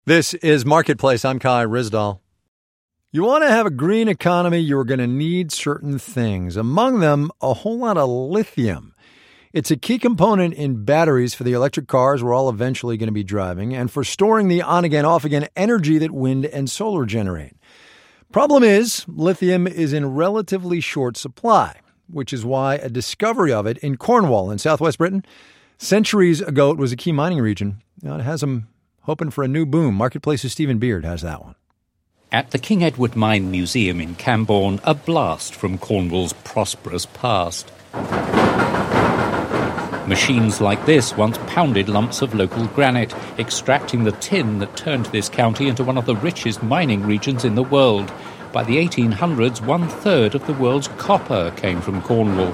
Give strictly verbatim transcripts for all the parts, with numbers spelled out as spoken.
This is Marketplace. I'm Kai Rizdal. You want to have a green economy, you're going to need certain things. Among them, a whole lot of lithium. It's a key component in batteries for the electric cars we're all eventually going to be driving and for storing the on-again, off-again energy that wind and solar generate. Problem is, lithium is in relatively short supply, which is why a discovery of it in Cornwall in southwest Britain, centuries ago it was a key mining region. Now it has them hoping for a new boom. Marketplace's Stephen Beard has that one. At the King Edward Mine Museum in Camborne, a blast from Cornwall's prosperous past. Machines like this once pounded lumps of local granite, extracting the tin that turned this county into one of the richest mining regions in the world. By the eighteen hundreds, one-third of the world's copper came from Cornwall.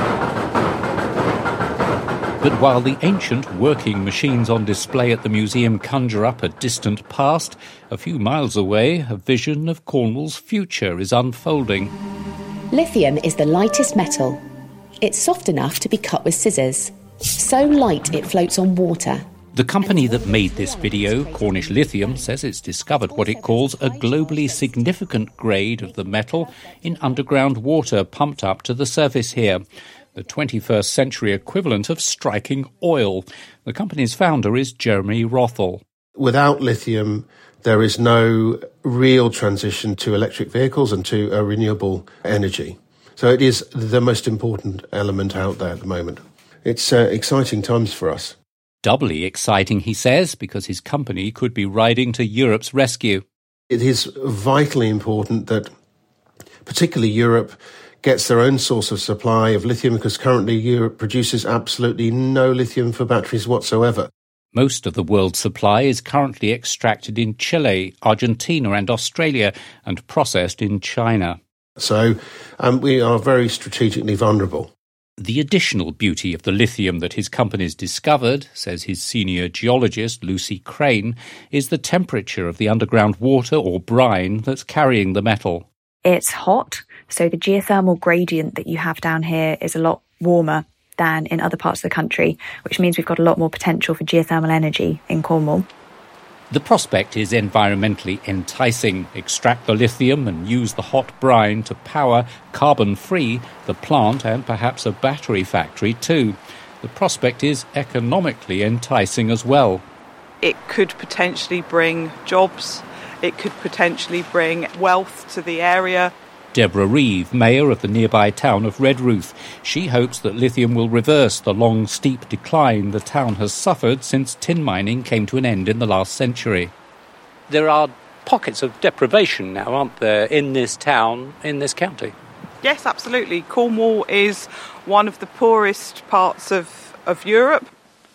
But while the ancient working machines on display at the museum conjure up a distant past, a few miles away, a vision of Cornwall's future is unfolding. Lithium is the lightest metal. It's soft enough to be cut with scissors. So light it floats on water. The company that made this video, Cornish Lithium, says it's discovered what it calls a globally significant grade of the metal in underground water pumped up to the surface here. The twenty-first century equivalent of striking oil. The company's founder is Jeremy Rothel. Without lithium, there is no real transition to electric vehicles and to a renewable energy. So it is the most important element out there at the moment. It's uh, exciting times for us. Doubly exciting, he says, because his company could be riding to Europe's rescue. It is vitally important that particularly Europe gets their own source of supply of lithium, because currently Europe produces absolutely no lithium for batteries whatsoever. Most of the world's supply is currently extracted in Chile, Argentina and Australia and processed in China. So um, we are very strategically vulnerable. The additional beauty of the lithium that his company's discovered, says his senior geologist Lucy Crane, is the temperature of the underground water or brine that's carrying the metal. It's hot, so the geothermal gradient that you have down here is a lot warmer than in other parts of the country, which means we've got a lot more potential for geothermal energy in Cornwall. The prospect is environmentally enticing. Extract the lithium and use the hot brine to power, carbon-free, the plant and perhaps a battery factory too. The prospect is economically enticing as well. It could potentially bring jobs. It could potentially bring wealth to the area. Deborah Reeve, mayor of the nearby town of Redruth. She hopes that lithium will reverse the long, steep decline the town has suffered since tin mining came to an end in the last century. There are pockets of deprivation now, aren't there, in this town, in this county? Yes, absolutely. Cornwall is one of the poorest parts of, of Europe.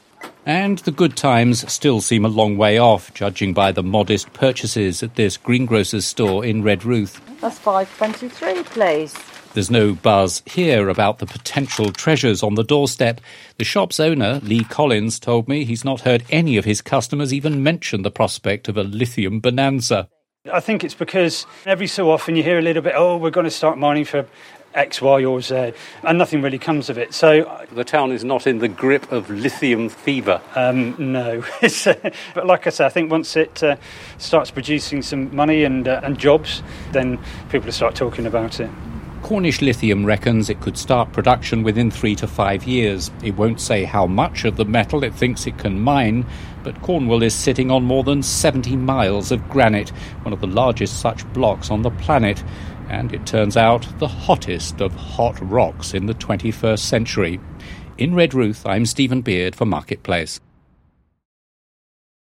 And the good times still seem a long way off, judging by the modest purchases at this greengrocer's store in Redruth. That's five twenty-three, please. There's no buzz here about the potential treasures on the doorstep. The shop's owner, Lee Collins, told me he's not heard any of his customers even mention the prospect of a lithium bonanza. I think it's because every so often you hear a little bit, oh, we're going to start mining for X, Y or Z, and nothing really comes of it. So the town is not in the grip of lithium fever. Um, no. It's, uh, but like I say, I think once it uh, starts producing some money and, uh, and jobs, then people will start talking about it. Cornish Lithium reckons it could start production within three to five years. It won't say how much of the metal it thinks it can mine, but Cornwall is sitting on more than seventy miles of granite, one of the largest such blocks on the planet. And it turns out the hottest of hot rocks in the twenty-first century. In Redruth, I'm Stephen Beard for Marketplace.